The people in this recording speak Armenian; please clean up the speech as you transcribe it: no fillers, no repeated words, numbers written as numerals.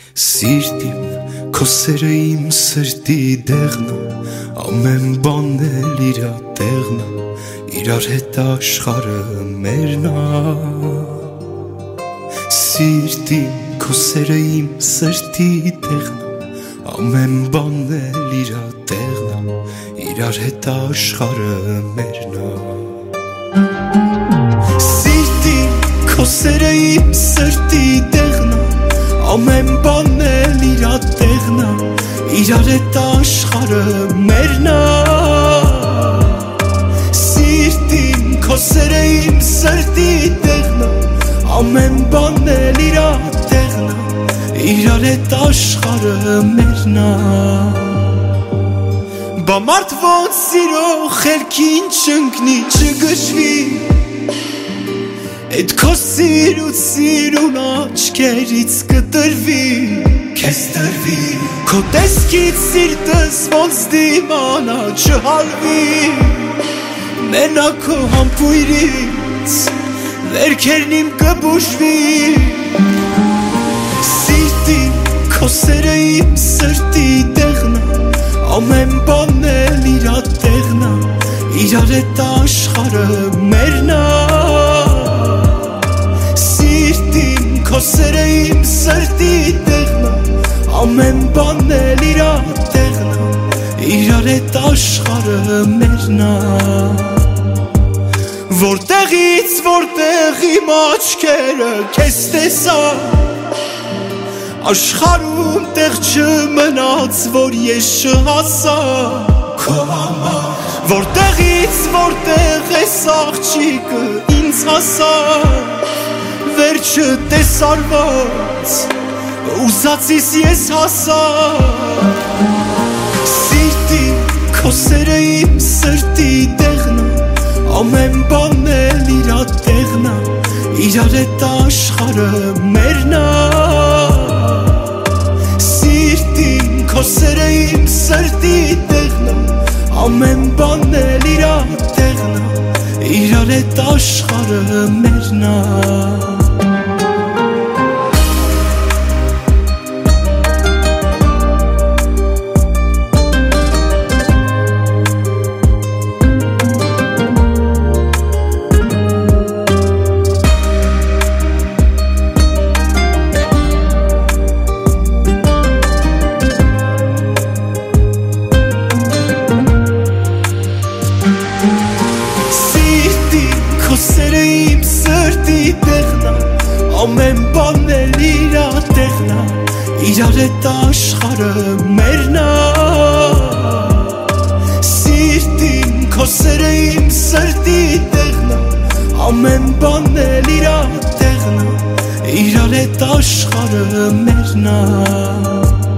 Սիրտիմ քո սերը իմ սրտի դեղն է, ամեն բանն էլ իրա տեղն է, իրար հետ աշխարհը մերն է։ Սիրտիմ քո սերը իմ սրտի դեղն է, ամեն բանն էլ իրա տեղն է, իրար հետ աշխարհը մերն է։ Սիրտիմ քո սերը իմ սրտի դեղն է, ամեն բանն էլ իրա տեղն է, իրար հետ աշխարհը մերն է։ Սիրտիմ քո սերը իմ սրտի դեղն է, ամեն բանն էլ իրա տեղն է, իրար հետ աշխարհը մերն է։ Բա մարդ ոնց սիրո խելքին չընկնի, չգժվի, Էդ քո սիրուն աչքերից կտրվի, քեզ տրվի, քո տեսքից սիրտս ոնց դիմանա չհալվի, մենակ քո համբույրից վերքերն իմ կբուժվի։ Սիրտիմ քո սերը իմ սրտի տեղն է, ամեն բանն էլ իրա տեղն է, իրար հետ աշխարհը մերն է։ Քո սերը իմ սրտի տեղն է, ամեն բանն էլ իրա տեղն է, իրար հետ աշխարհը մերն է։ Որտեղից որտեղ իմ աչքերը քեզ տեսա, աշխարհում տեղ չմնաց, որ ես չհասա քո համար, որտեղից որտեղ էս աղջիկը ինձ հասա, վերջը տեսարված, ուզածիս ես հասա։ Սիրտիմ քո սերը իմ սրտի տեղն է, ամեն բանն էլ իրա տեղն է, իրար հետ աշխարհը մերն է։ Սիրտիմ քո սերը իմ սրտի տեղն է, ամեն բանն էլ իրա տեղն է, իրար հետ աշխարհը մերն է։ Քո սերը իմ սրտի տեղն է, ամեն բանն էլ իրա տեղն է, իրար հետ աշխարհը մերն է։ Սիրտիմ քո սերը իմ սրտի տեղն է, ամեն բանն էլ իրա տեղն է, իրար հետ աշխարհը մերն է։